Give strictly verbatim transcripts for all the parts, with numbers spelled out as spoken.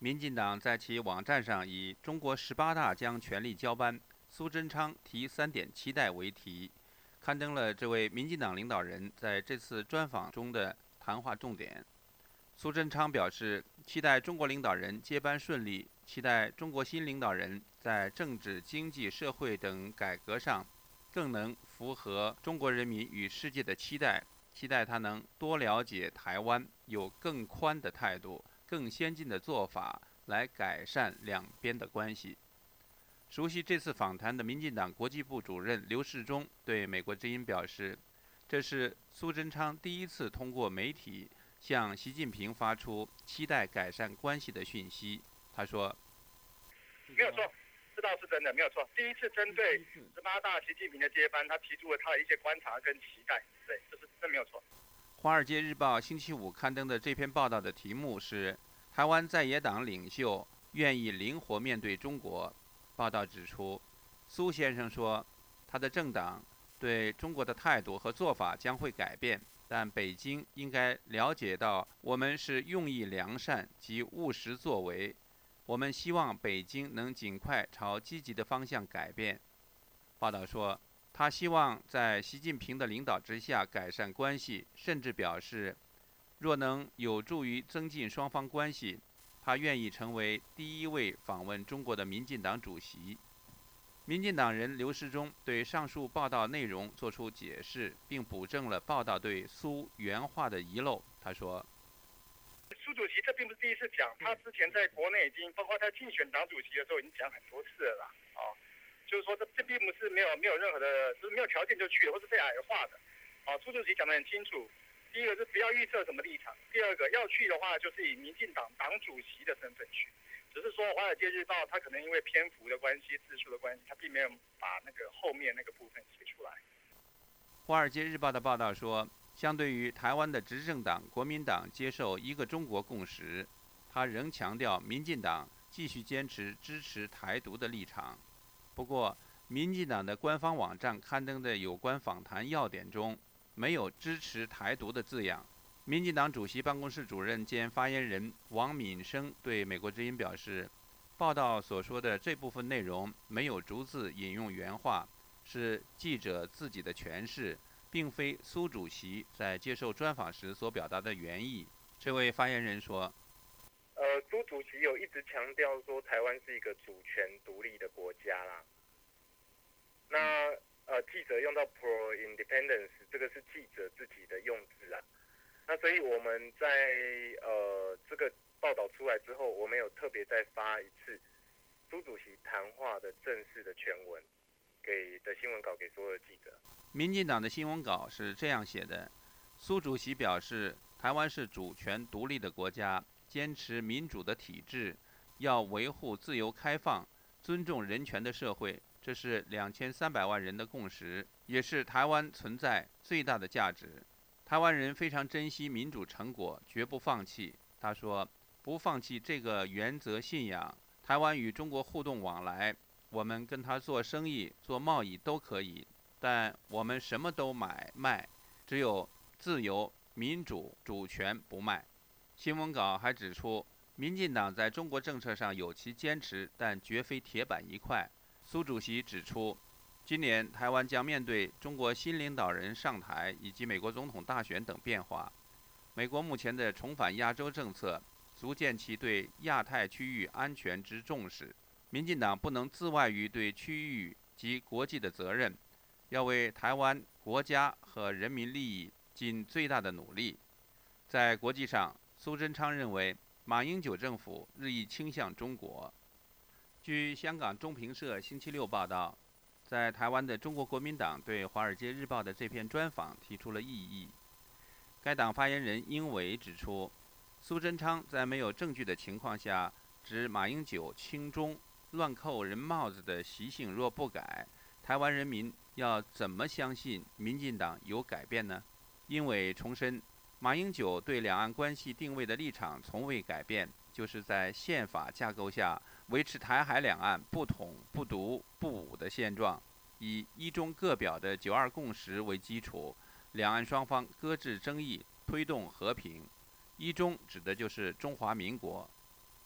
民进党在其网站上以"中国十八大将全力交班，苏贞昌提三点期待"为题，刊登了这位民进党领导人在这次专访中的谈话重点。苏贞昌表示，期待中国领导人接班顺利，期待中国新领导人在政治、经济、社会等改革上更能符合中国人民与世界的期待，期待他能多了解台湾，有更宽的态度、更先进的做法来改善两边的关系。熟悉这次访谈的民进党国际部主任刘世忠对美国之音表示，这是苏贞昌第一次通过媒体向习近平发出期待改善关系的讯息。他说：“ 没有错，这倒是真的，没有错。第一次针对十八大习近平的接班，他提出了他的一些观察跟期待，对，这是真没有错。”《 华尔街日报》星期五刊登的这篇报道的题目是“台湾在野党领袖愿意灵活面对中国”。报道指出，苏先生说，他的政党对中国的态度和做法将会改变。但北京应该了解到，我们是用意良善及务实作为。我们希望北京能尽快朝积极的方向改变。报道说，他希望在习近平的领导之下改善关系，甚至表示，若能有助于增进双方关系，他愿意成为第一位访问中国的民进党主席。民进党人刘世忠对上述报道内容作出解释，并补正了报道对苏原话的遗漏。他说：“ 苏主席这并不是第一次讲，他之前在国内已经，包括他竞选党主席的时候，已经讲很多次了啦。哦，就是说这这并不是没有没有任何的，就是没有条件就去了，或是被矮化的。哦，苏主席讲得很清楚，第一个是不要预设什么立场，第二个要去的话，就是以民进党党主席的身份去。”只是说《华尔街日报》它可能因为篇幅的关系、字数的关系，它并没有把那个后面那个部分写出来。《 华尔街日报》的报道说，相对于台湾的执政党国民党接受一个中国共识，他仍强调民进党继续坚持支持台独的立场。不过，民进党的官方网站刊登的有关访谈要点中没有支持台独的字样。民进党主席办公室主任兼发言人王敏生对美国之音表示，报道所说的这部分内容没有逐字引用原话，是记者自己的诠释，并非苏主席在接受专访时所表达的原意。这位发言人说：“ 呃，苏主席有一直强调说，台湾是一个主权独立的国家啦。那呃，记者用到 pro independence， 这个是记者自己的用字啊。那所以我们在呃这个报道出来之后，我们有特别再发一次苏主席谈话的正式的全文给的新闻稿给所有的记者。 民进党的新闻稿是这样写的：苏主席表示，台湾是主权独立的国家，坚持民主的体制，要维护自由开放、尊重人权的社会，这是两千三百万人的共识，也是台湾存在最大的价值。台湾人非常珍惜民主成果，绝不放弃。他说，不放弃这个原则信仰。台湾与中国互动往来，我们跟他做生意、做贸易都可以，但我们什么都买卖，只有自由、民主、主权不卖。新闻稿还指出，民进党在中国政策上有其坚持，但绝非铁板一块。苏主席指出，今年台湾将面对中国新领导人上台以及美国总统大选等变化。美国目前的重返亚洲政策，足见其对亚太区域安全之重视。民进党不能自外于对区域及国际的责任，要为台湾国家和人民利益尽最大的努力。在国际上，苏贞昌认为马英九政府日益倾向中国。据香港中评社星期六报道，在台湾的中国国民党对《华尔街日报》的这篇专访提出了异议。该党发言人英伟指出，苏贞昌在没有证据的情况下指马英九亲中、乱扣人帽子的习性若不改，台湾人民要怎么相信民进党有改变呢？英伟重申，马英九对两岸关系定位的立场从未改变，就是在宪法架构下维持台海两岸不统、不独、不武的现状，以一中各表的九二共识为基础，两岸双方搁置争议，推动和平。一中指的就是中华民国。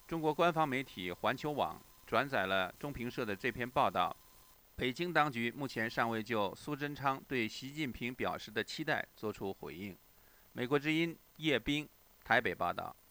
中国官方媒体环球网转载了中评社的这篇报道。北京当局目前尚未就苏贞昌对习近平表示的期待作出回应。美国之音叶冰台北报道。